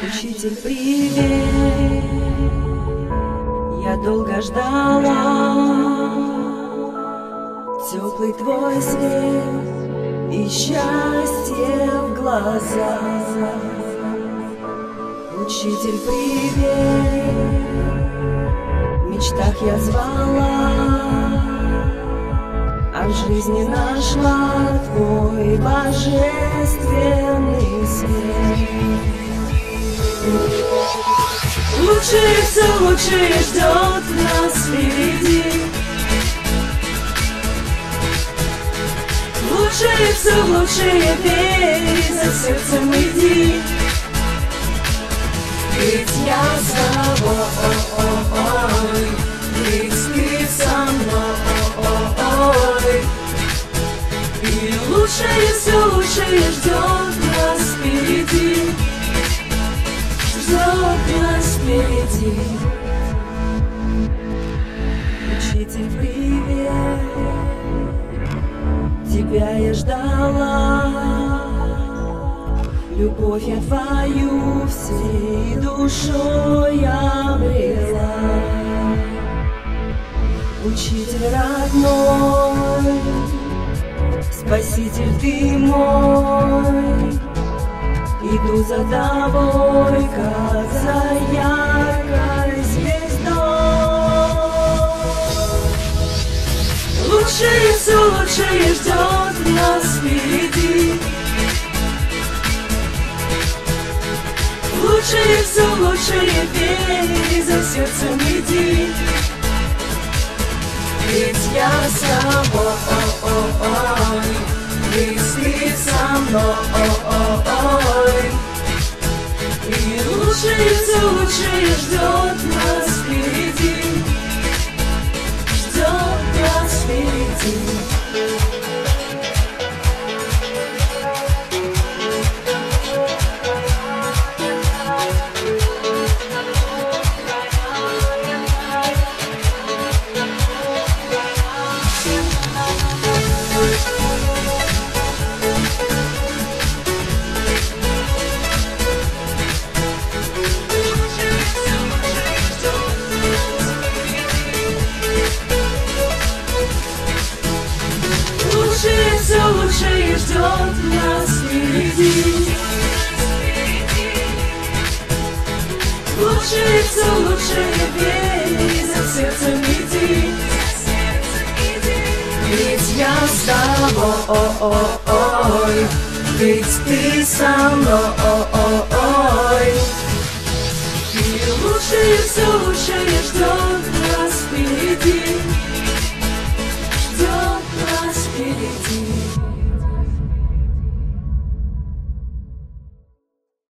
Учитель, привет, я долго ждала теплый твой свет и счастье в глазах. Учитель, привет, в мечтах я звала, а в жизни нашла твой божественный свет. Лучшее, все лучшее ждет нас впереди. Лучшее, все лучшее, верь, за сердцем иди. Ведь я с тобой, ведь ты со мной. И лучшее, все лучшее ждет нас впереди. Ждет нас впереди. Учитель, привет, тебя я ждала, любовь я твою всей душой обрела. Учитель родной, спаситель ты мой, иду за тобой, как за яркой звездой. Лучшее, все лучшее ждет нас впереди. Лучшее, все лучшее, верь, за сердцем иди. Ведь я с тобой, ведь ты со мной. И лучшее, все лучшее ждет нас впереди. Ждет нас впереди. Все лучшее ждет нас впереди. Лучшее, все лучшее, верь, за сердцем иди. Ведь я с тобой, ведь ты со мной. И лучшее, все лучшее ждет нас впереди.